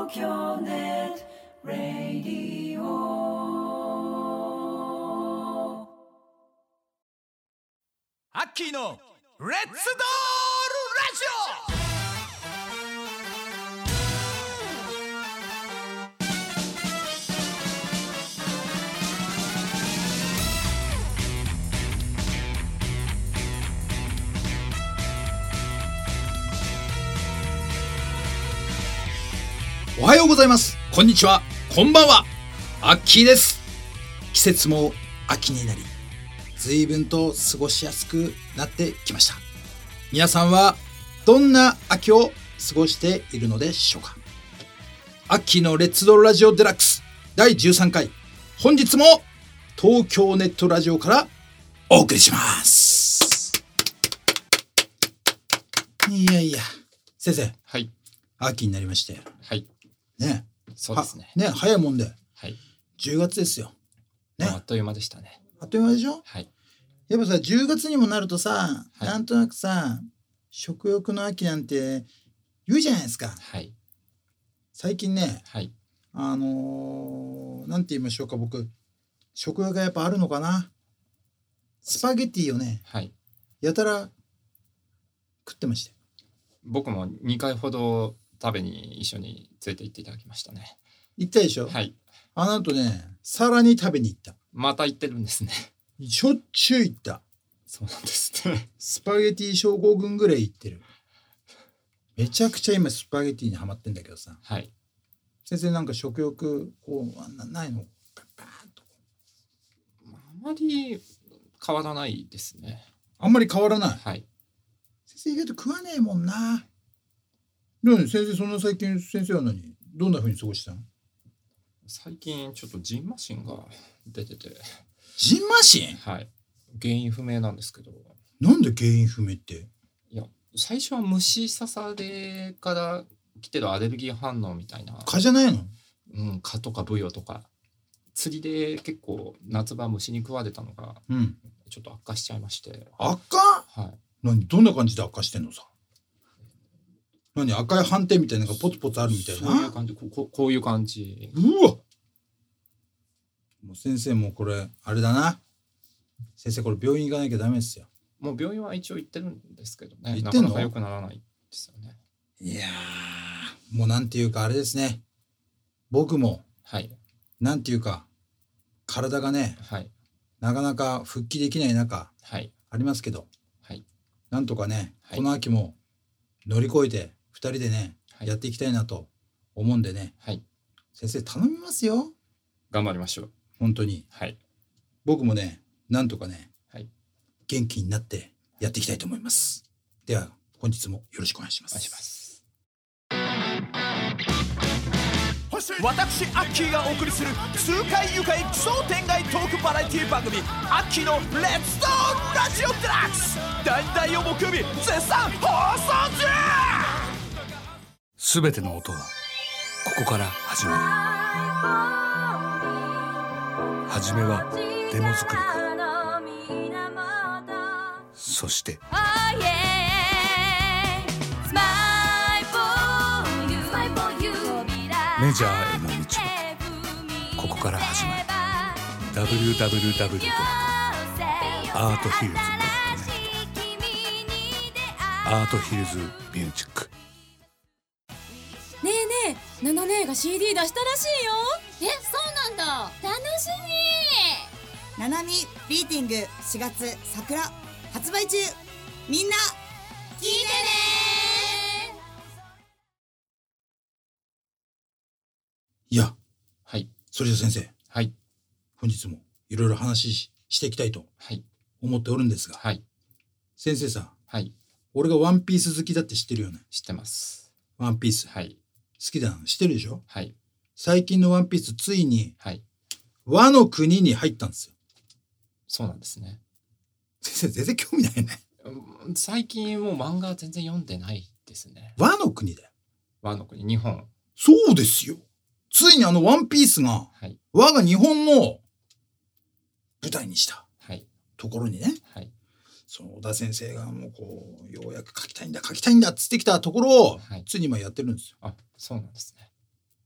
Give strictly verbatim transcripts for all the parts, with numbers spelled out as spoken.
東京ネットラディオ。 アッキーのレッツドールラジオ。おはようございます。こんにちは。こんばんは。アッキーです。季節も秋になり、随分と過ごしやすくなってきました。皆さんはどんな秋を過ごしているのでしょうか。アッキーのレッツドールラジオデラックスだいじゅうさんかい、本日も東京ネットラジオからお送りします。いやいや、先生。 はい。 秋になりまして。 はい。 ね。 そうですね。 ね、早いもんで。 はい。 じゅうがつですよ。ね。 あっという間でしたね。 あっという間でしょ。 はい。 やっぱさ、じゅうがつにもなるとさ、はい、なんとなくさ、食欲の秋なんて言うじゃないですか。 はい。 最近ね、 はい。 あのー、なんて言いましょうか、僕、食欲がやっぱあるのかな。スパゲティをね、 はい。 やたら食ってました。 僕もにかいほど食べに一緒に連れて行っていただきましたね。 行ったでしょ。 はい。 あの後ね、さらに食べに行った。 また行ってるんですね。 しょっちゅう行った。 そうなんですね。 スパゲティ症候群ぐらい行ってる。めちゃくちゃ今スパゲティにハマってんだけどさ。 はい。 先生なんか食欲こうなないの？パッパーと。 あまり変わらないですね。 あんまり変わらない。 はい。 先生意外と食わねえもんな。でもね、先生そんな最近先生は何どんな風に過ごしたの？ 最近ちょっとジンマシンが出てて。 ジンマシン？ はい。原因不明なんですけど。 なんで原因不明って？ いや、最初は虫刺されから来てるアレルギー反応みたいな。 蚊じゃないの？ うん、蚊とかブヨとか。釣りで結構夏場虫に食われたのが、うん、ちょっと悪化しちゃいまして。 悪化？ はい。 何どんな感じで悪化してんのさ？何赤い斑点みたいなのがポツポツあるみたいな。 そういう感じ。こう、こういう感じ。 うわ。もう先生もこれあれだな。先生これ病院行かなきゃダメですよ。 もう病院は一応行ってるんですけどね。 行ってんの？ なかなか良くならないですよね。 いやー、もうなんていうかあれですね。僕も、 はい。 なんていうか体がね、 はい。 なかなか復帰できない中、 はい。 ありますけど、 はい。 なんとかね、 はい、 この秋も乗り越えてふたりでね、はい、やっていきたいなと思うんでね。 はい。 先生頼みますよ。 頑張りましょう。 本当に。 はい。 僕もね、なんとかね、 はい、 元気になってやっていきたいと思います。では本日もよろしくお願いします。 お願いします。 私アッキーがお送りする痛快愉快奇想天外トークバラエティ番組アッキーのレッツドールラジオデラックスだいだい曜木曜日絶賛放送中。 すべての音はここから始まる。はじめはデモ作りからそしてメジャーへの道もここから始まる。 ダブリューダブリューダブリュー ドットアートヒルズ ドットネット アートヒルズミュージック。 ねえねえ、ナナ姉が シーディー 出したらしいよ。 え、そうなんだ。楽しみ。 ナナミビーティングしがつ桜発売中。みんな聞いてね。 いや、 はい。 それじゃ先生、 はい。 本日もいろいろ話ししていきたいと思っておるんですが、 はい。 先生さ、 はい。 俺がワンピース好きだって知ってるよね。 知ってます。 ワンピース。 はい。 好きだな。知ってるでしょ。 はい。 最近のワンピースついに、 はい。 和の国に入ったんですよ。 そうなんですね。 先生全然興味ないね。 最近もう漫画全然読んでないですね。 和の国だよ。 和の国、日本。 そうですよ。ついにあのワンピースが、はい、我が日本の舞台にしたところにね、はい、その小田先生がもうこうようやく書きたいんだ書きたいんだっつってきたところを、はい、ついに今やってるんですよ。 あ、そうなんですね。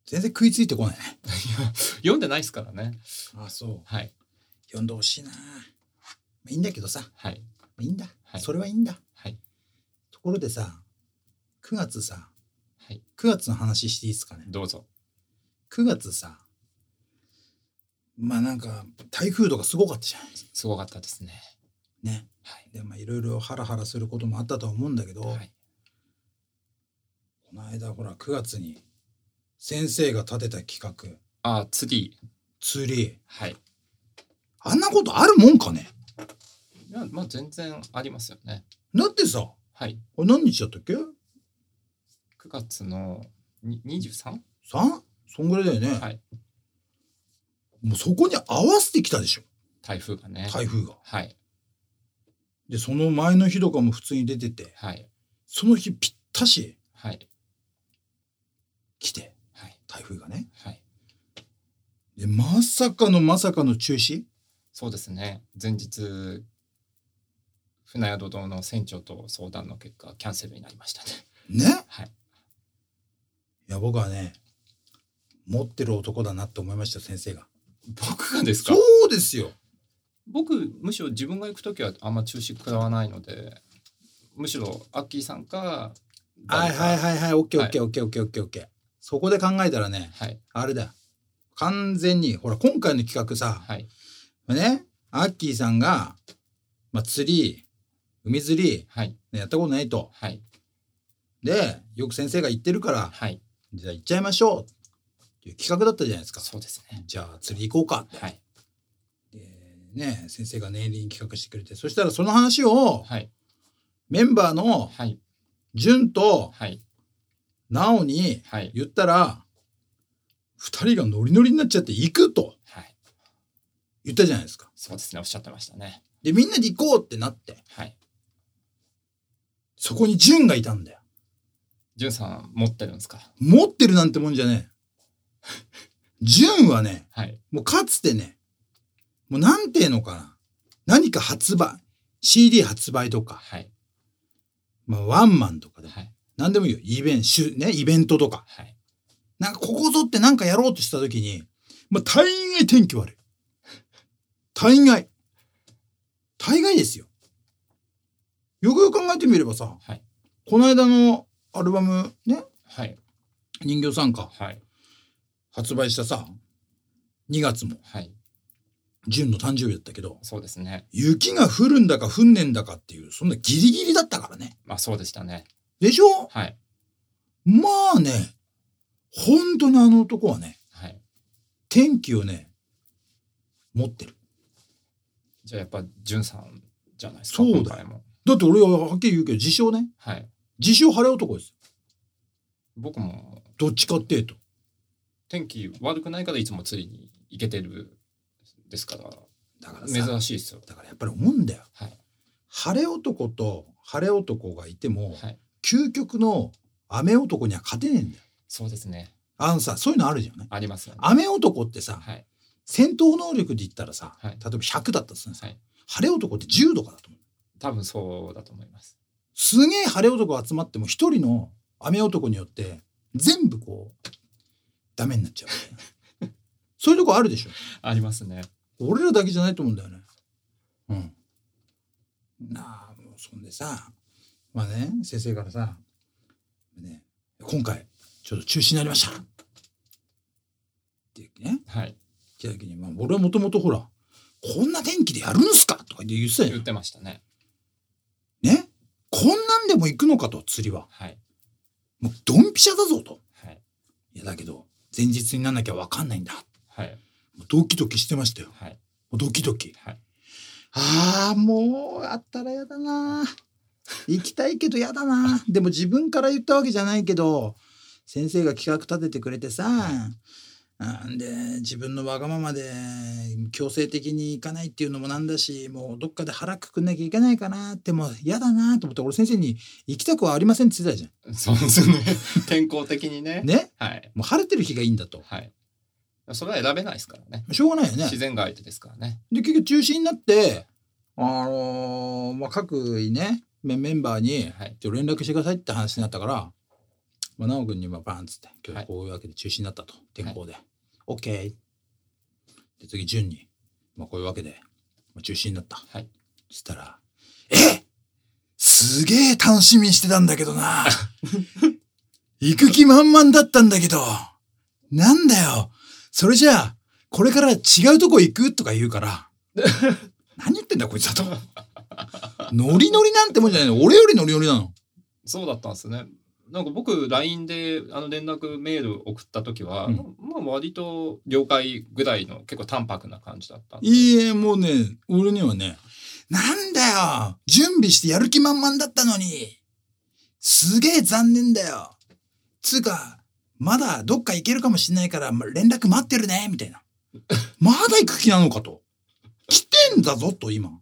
全然食いついてこないね。 読んでないですからね。 あ、そう。 はい。 読んでほしいな。まあ、いいんだけどさ。 はい。 まあ、いいんだ、 はい。 それはいいんだ。 はい。 ところでさ、くがつさ、 はい。 くがつの話していいですかね。 どうぞ。 くがつさ、まあなんか台風とかすごかったじゃない。 すごかったですね。 ね。はい。でまあいろいろハラハラすることもあったとは思うんだけど、はい、この間ほらくがつに先生が立てた企画。 ああ、ツリー。 ツリー。 はい。 あんなことあるもんかね。 いや、まあ全然ありますよね。 だってさ、 はい。 これ何日だったっけ？ くがつのにじゅうさん？ さん？ そんぐらいだよね。 はい。 もうそこに合わせてきたでしょ。 台風がね。 台風が。 はい。 でその前の日とかも普通に出てて、 はい。 その日ぴったし。 はい。 来て、 はい、 台風がね。 はい。 でまさかのまさかの中止。 そうですね。前日船宿堂の船長と相談の結果キャンセルになりましたね。 ね。 はい。 いや僕はね持ってる男だなって思いました。先生が。 僕がですか？ そうですよ。 僕むしろ自分が行くときはあんま中止食らわないので、むしろアッキーさんか。 はいはいはいはい。オッケーオッケーオッケーオッケーオッケーオッケー。そこで考えたらね、 はい、あれだよ。完全にほら今回の企画さ、はい、ね、アッキーさんが、まあ、釣り海釣り、はい、ね、やったことないと、はい、でよく先生が言ってるから、はい、じゃあ行っちゃいましょうっていう企画だったじゃないですか。 そうですね。 じゃあ釣り行こうかって、はい、でね、先生が念入りに企画してくれて、そしたらその話を、はい、メンバーの潤と、はい、なおに言ったら、はい、ふたりがノリノリになっちゃって行くと言ったじゃないですか。 そうですね、おっしゃってましたね。 でみんなで行こうってなって、はい、そこに潤がいたんだよ。 潤さん持ってるんですか？ 持ってるなんてもんじゃねえ。潤はね、はい、もうかつてね、もうなんていうのかな、何か発売 シーディー 発売とか、はい、まあ、ワンマンとかでも、はい、何でもいいよ。イベント、ね、イベントとか、はい、なんかここぞってなんかやろうとした時に、まあ、大概天気悪い。大概。大概ですよ。よくよく考えてみればさ、はい、この間のアルバムね、はい、人形参加、はい、発売したさ、にがつも、はい、潤の誕生日だったけど、 そうですね。 雪が降るんだか降んねんだかっていう、そんなギリギリだったからね。 まあそうでしたね。 でしょ？はい。まあね、本当にあの男はね、はい、天気をね、持ってる。 じゃあやっぱ潤さんじゃないですか。 そうだよ。だって俺ははっきり言うけど自称ね、はい、自称晴れ男です。 僕もどっちかっていうと天気悪くないからいつも釣りに行けてるですから。 だから珍しいですよ。 だからやっぱり思うんだよ、はい、晴れ男と晴れ男がいても、はい、究極の雨男には勝てねえんだよ。 そうですね。 あのさ、そういうのあるじゃんね。 ありますよね。 雨男ってさ、はい、戦闘能力で言ったらさ、はい、例えばひゃくだったとするんですよ、はい、晴れ男ってじゅうとかだと思う。 多分そうだと思います。 すげえ晴れ男集まっても一人の雨男によって全部こうダメになっちゃうそういうとこあるでしょ。 ありますね。 俺らだけじゃないと思うんだよね。うん。なあ、もうそんでさ、まあね、先生からさ、ね、今回ちょっと中止になりましたってね、はい、来た時に、まあ、俺はもともとほらこんな天気でやるんすかとか言ってたよ。 言ってましたね。 ね、こんなんでも行くのかと、釣りは、はい、もうドンピシャだぞと、はい、いやだけど前日になんなきゃ分かんないんだ、はい、もうドキドキしてましたよ、はい、もうドキドキ、はい、あーもうあったらやだな、行きたいけどやだなでも自分から言ったわけじゃないけど先生が企画立ててくれてさ、はいで自分のわがままで強制的に行かないっていうのもなんだし、もうどっかで腹くくんなきゃいけないかなっても嫌だなと思って、俺先生に行きたくはありませんって言ってたじゃん。 そうですね。天候的にね。 ね、はい、もう晴れてる日がいいんだと。はい。 それは選べないですからね。 しょうがないよね。 自然が相手ですからね。 で結局中止になって、あのー、まあ各ねメンバーに連絡してくださいって話になったから、 まあ、直君にまあバーンっつって今日こういうわけで中止になったと、天候で、はい、OK で次順に、まあ、こういうわけで、まあ、中止になった、はい、そしたらえすげえ楽しみにしてたんだけどな行く気満々だったんだけどなんだよそれじゃあこれから違うとこ行くとか言うから何言ってんだこいつだとノリノリなんてもんじゃないの俺よりノリノリなの。 そうだったんですね。なんか僕 ライン であの連絡メール送った時は、うん、まあ割と了解ぐらいの結構淡白な感じだったんで。 いいえもうね俺にはねなんだよ準備してやる気満々だったのにすげえ残念だよつうかまだどっか行けるかもしれないから連絡待ってるねみたいなまだ行く気なのかと来てんだぞと今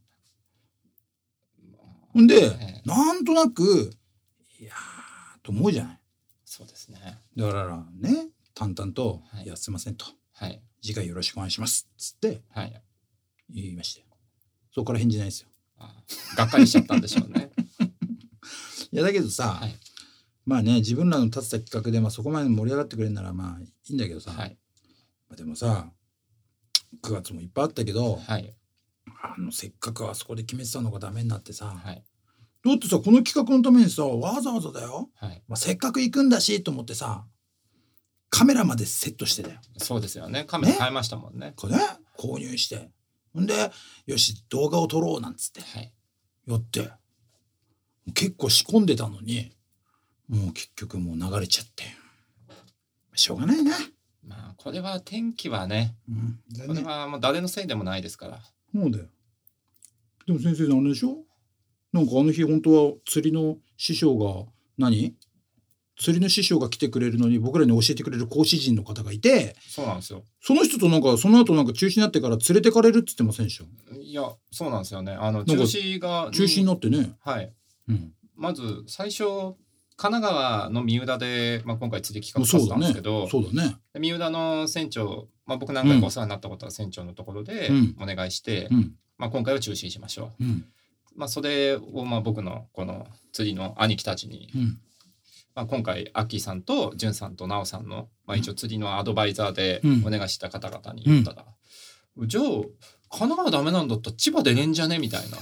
んで、えー、なんとなくいやーと思うじゃない。 そうですね。 だからね淡々と、はい、いやすいませんと、はい、次回よろしくお願いしますっつって言いましたよ。そこから返事ないですよ。 ああがっかりしちゃったんでしょうねいやだけどさ、はい、まあね自分らの立てた企画で、まあ、そこまで盛り上がってくれるならまあいいんだけどさ、はいまあ、でもさくがつもいっぱいあったけど、はい、あのせっかくあそこで決めてたのがダメになってさ、はい、だってさこの企画のためにさわざわざだよ、はいまあ、せっかく行くんだしと思ってさカメラまでセットしてだよ。 そうですよね。カメラ買いましたもんね。 これ購入してんでよし動画を撮ろうなんつって、はい、やって結構仕込んでたのにもう結局もう流れちゃってしょうがないな。 まあこれは天気はね、うん、これはもう誰のせいでもないですから。 そうだよ。でも先生あれでしょなんかあの日本当は釣りの師匠が何釣りの師匠が来てくれるのに僕らに教えてくれる講師陣の方がいてそうなんですよ。 その人となんかその後なんか中止になってから連れてかれるって言ってませんでした？ いやそうなんですよね。あの中止が中止になってね。 はい、うん、まず最初神奈川の三浦で、まあ、今回釣り企画させたんですけどそうだね、そうだね。 三浦の船長、まあ、僕何回かお世話になったことは船長のところでお願いして、うんまあ、今回は中止にしましょう、うんまあ、それをまあ僕のこの釣りの兄貴たちに、うんまあ、今回アッキーさんとジュンさんとナオさんの、まあ、一応釣りのアドバイザーでお願いした方々に言ったら、うん、じゃあ神奈川ダメなんだったら千葉出れんじゃねみたいな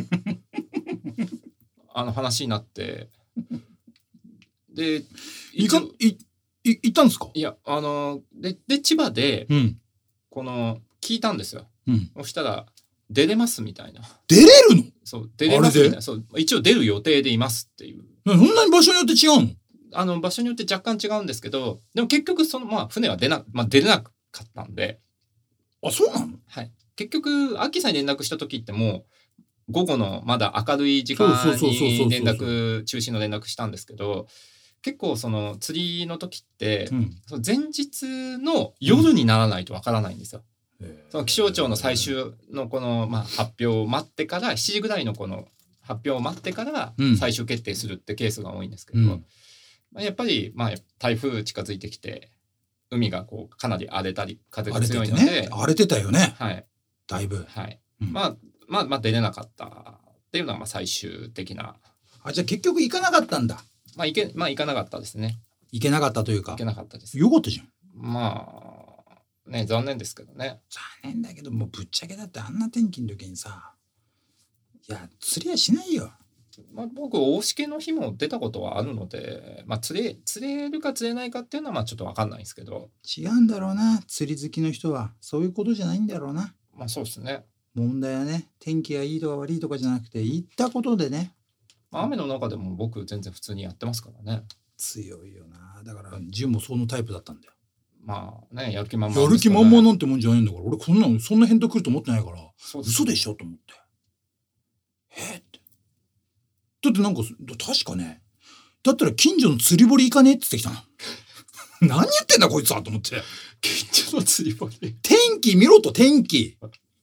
あの話になってでいかいい行ったんですか？ いやあのでで千葉で、うん、この聞いたんですよ、うん、そしたら出れますみたいな。 出れるの？ そう出れますみたいな。そう一応出る予定でいますっていう。 そんなに場所によって違うの？ あの場所によって若干違うんですけどでも結局そのまあ船は出な、まあ、出れなかったんで。 あそうなの？ はい。結局アッキーさんに連絡した時ってもう午後のまだ明るい時間に連絡中止の連絡したんですけど結構その釣りの時って、うん、その前日の夜にならないとわからないんですよ。うん、その気象庁の最終のこの、まあ、発表を待ってからしちじぐらいのこの発表を待ってから最終決定するってケースが多いんですけど、うんまあ、やっぱり、まあ、台風近づいてきて海がこうかなり荒れたり風が強いので荒れててね、 荒れてたよね、 はい、 だいぶ、 はいうんまあまあ、まあ出れなかったっていうのはまあ最終的な。 あじゃあ結局行かなかったんだ。 まあ行け、まあ行かなかったですね。 行けなかったというか行けなかったです。 よかったじゃん。 まあね残念ですけどね。 残念だけどもうぶっちゃけだってあんな天気の時にさいや釣りはしないよ。 まあ僕大しけの日も出たことはあるのでまあ釣れ釣れるか釣れないかっていうのはまあちょっと分かんないんですけど。 違うんだろうな釣り好きの人はそういうことじゃないんだろうな。 まあそうですね。 問題はね天気がいいとか悪いとかじゃなくて行ったことでね、 まあ、雨の中でも僕全然普通にやってますからね。 強いよな。だからジュンもそのタイプだったんだよ。 まあねやる気満々、 ね、やる気満々なんてもんじゃないんだから俺こんなそんな返答来ると思ってないからそうです、ね、嘘でしょと思ってえってだってなんか確かねだったら近所の釣り堀行かねえって言ってきたの何言ってんだこいつはと思って近所の釣り堀天気見ろと天気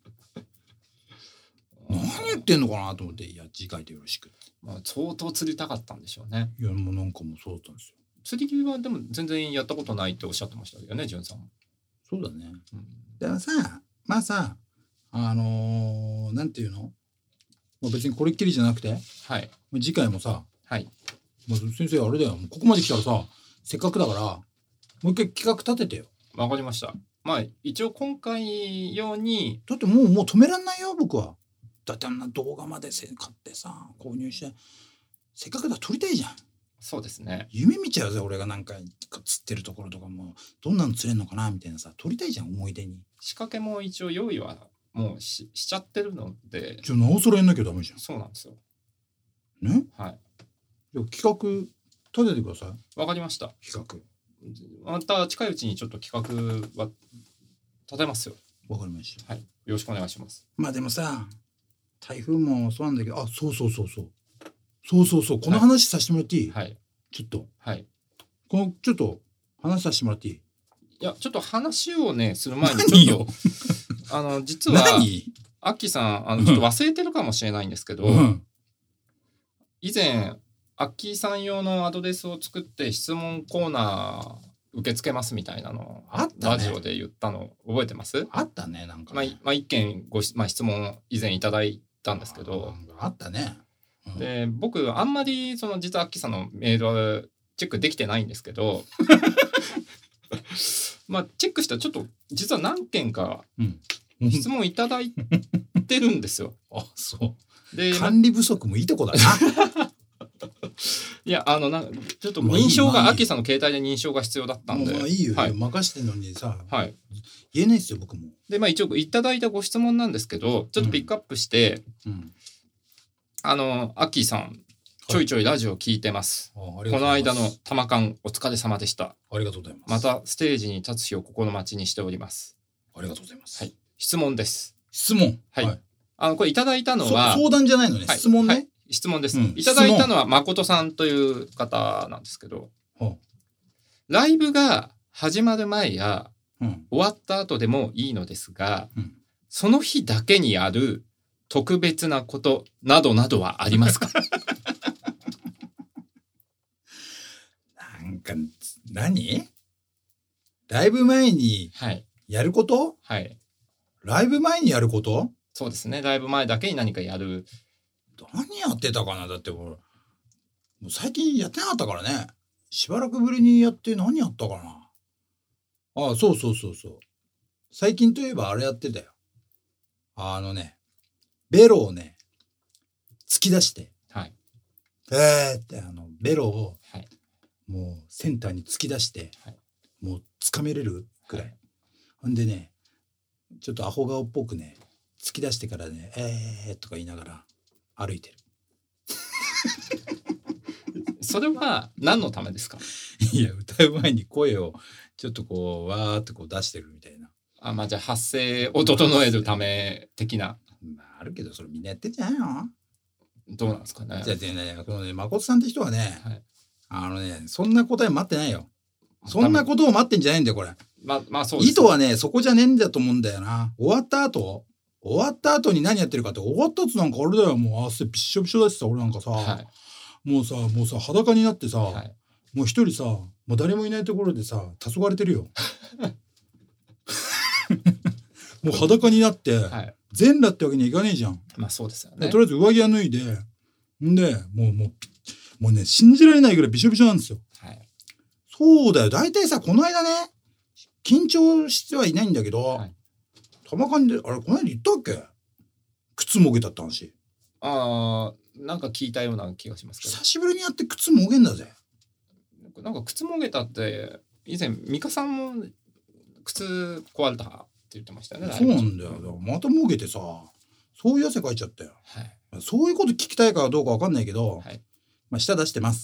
何言ってんのかなと思っていや次回でよろしく、 まあ、相当釣りたかったんでしょうね。 いやもうなんかもうそうだったんですよ。 釣りはでも全然やったことないっておっしゃってましたよねジュンさんも。 そうだね、うん、だからさまあさあのー、なんていうの、まあ、別にこれっきりじゃなくて、はい、次回もさ、はいまあ、先生あれだよここまで来たらさせっかくだからもう一回企画立ててよ。 わかりました。まあ一応今回用にだってもうもう止めらんないよ僕は。だってあんな動画まで買ってさ購入してせっかくだ撮りたいじゃん。 そうですね。 夢見ちゃうぜ俺がなんか釣ってるところとかもどんなの釣れんのかなみたいなさ撮りたいじゃん思い出に。 仕掛けも一応用意はもう し, しちゃってるので。 じゃあなおさらやんなきゃダメじゃん。 そうなんですよね。 はい。 じゃあ企画立ててください。 わかりました。 企画また近いうちにちょっと企画は立てますよ。 わかりました。 はい。よろしくお願いします。 まあでもさ台風もそうなんだけどあそうそうそうそうそうそうそうこの話させてもらっていい？ はい。 ちょっとはい。 このちょっと話させてもらっていい？ いやちょっと話をねする前に何よちょっとあの実は何アッキーさんあのちょっと忘れてるかもしれないんですけど、 うん、 以前アッキーさん用のアドレスを作って質問コーナー受け付けますみたいなのあったねラジオで言ったの覚えてます？ あったねなんかまあ、 ね、 まあ、一件ごし、まあ、質問以前いただいたんですけどあったね、うん、 で僕あんまりその実はアッキーさんのメールはチェックできてないんですけどまあチェックしたらちょっと実は何件か質問いただいてるんですよ。 あそうで管理不足もいいとこだな。 いやあのなちょっと認証がアッキーさんの携帯で認証が必要だったんでもうまあいいよ、 はい、 任してんのにさ、 はい、 言えないですよ僕も。 でまあ一応いただいたご質問なんですけどちょっとピックアップして、うんうん、あのアッキーさんちょいちょいラジオ聞いてます、はい、この間の玉缶お疲れ様でした。 ありがとうございます。 またステージに立つ日を心待ちにしております。 ありがとうございます、 はい、質問です。 質問はい、はい、あのこれいただいたのは相談じゃないのね、はい、質問ね、はい、 質問です、うん、いただいたのは誠さんという方なんですけど、ライブが始まる前や、うん、終わった後でもいいのですが、うん、その日だけにある特別なことなどなどはありますか？ なんか何？ライブ前にやること？ はい。 ライブ前にやること？ そうですね。ライブ前だけに何かやる。 何やってたかな。だってもう最近やってなかったからね。しばらくぶりにやって何やったかな。ああそうそうそうそう。最近といえばあれやってたよ。あのねベロをね突き出して、はい、えーってあのベロを、はい、もうセンターに突き出して、はい、もう掴めれるくらい、はい、ほんでねちょっとアホ顔っぽくね突き出してからねえーとか言いながら歩いてる。 それは何のためですか？ いや歌う前に声をちょっとこうわーってこう出してるみたいな。 あまあじゃあ発声を整えるため的な。 まああるけどそれみんなやってんじゃないの？ どうなんですかね。 じゃあねこのね誠さんって人はね、はい、あのねそんな答え待ってないよ。そんなことを待ってんじゃないんだよこれ。 まあまあそうです。 意図はねそこじゃねえんだと思うんだよな。終わった後終わった後に何やってるかって終わった後なんかあれだよもう汗びっしょびしょだしさ俺なんかさ、はい、もうさもうさ裸になってさ、はい、もう一人さもう誰もいないところでさ黄昏れてるよ。もう裸になって、はい、全裸ってわけにはいかねえじゃん。 まあそうですよね。 とりあえず上着は脱いでんでもうもうもうね信じられないぐらいびしょびしょなんですよ。はい、そうだよ大体さこの間ね緊張してはいないんだけど、はい、玉缶であれこの間言ったっけ靴もげたって話。 ああなんか聞いたような気がしますけど久しぶりにやって靴もげんだぜ。 なんか靴もげたって以前美香さんも靴壊れたって言ってましたよね。 そうなんだよ。だからまたもげてさそういう汗かいちゃったよ、はい、そういうこと聞きたいかどうかわかんないけど、はい、まあ舌出してます。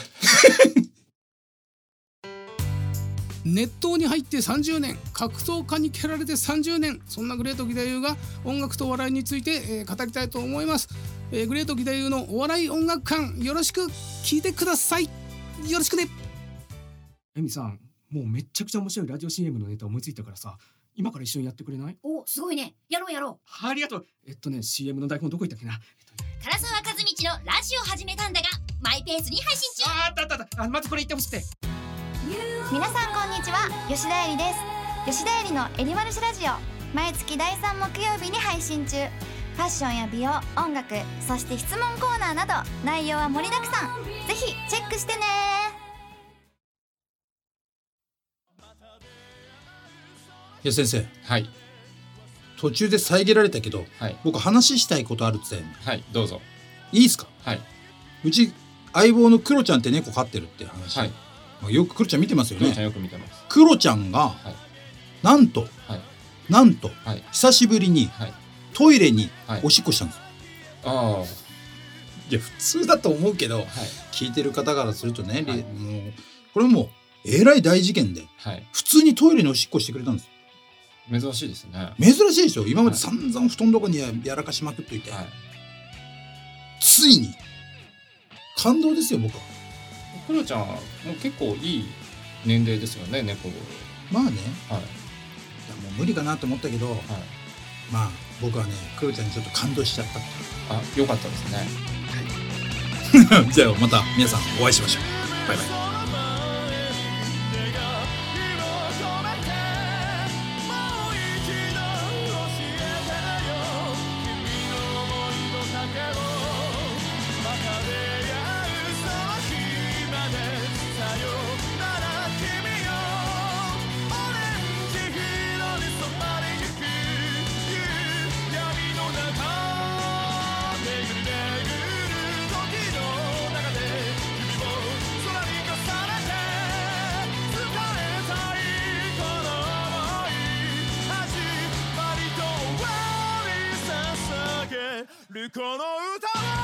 熱湯に入ってさんじゅうねん、格闘家に蹴られてさんじゅうねん、そんなグレート義太夫が音楽とお笑いについて、えー、語りたいと思います、えー、グレート義太夫のお笑い音楽館よろしく聞いてください。よろしくね。 エミさんもうめっちゃくちゃ面白いラジオ シーエム のネタ思いついたからさ今から一緒にやってくれない？ おすごいねやろうやろう。 ありがとう。えっとね シーエム の台本どこ行ったっけな。 唐沢和道のラジオ始めたんだがマイペースに配信中。 あったあったあったあまずこれ言ってほしくて。 皆さんこんにちは吉田えりです。吉田えりのえりまるしラジオ毎月だいさん木曜日に配信中。ファッションや美容音楽そして質問コーナーなど内容は盛りだくさん。ぜひチェックしてね。 いや先生、 はい、 途中で遮られたけど、 はい、 僕話したいことあるって言ったよね。 はい、どうぞ。 いいですか？ はい。 うち相棒のクロちゃんって猫飼ってるって話、はい、まあ、よくクロちゃん見てますよね。 クロちゃんよく見てます。 クロちゃんが、はい、なんと、はい、なんと、はい、久しぶりに、はい、トイレにおしっこしたんです、はい、ああ、いや普通だと思うけど、はい、聞いてる方からするとね、はい、もうこれもうえらい大事件で、はい、普通にトイレにおしっこしてくれたんです。 珍しいですね。 珍しいでしょ。今まで散々布団どこにやらかしまくっといて、はい、ついに感動ですよ僕は。 クロちゃんもう結構いい年齢ですよね、猫。 まあね、はい、いやもう無理かなと思ったけど、はい、まあ僕はねクロちゃんにちょっと感動しちゃったって。 あ、よかったですね。 はい、じゃあまた皆さんお会いしましょう。バイバイ。 この歌は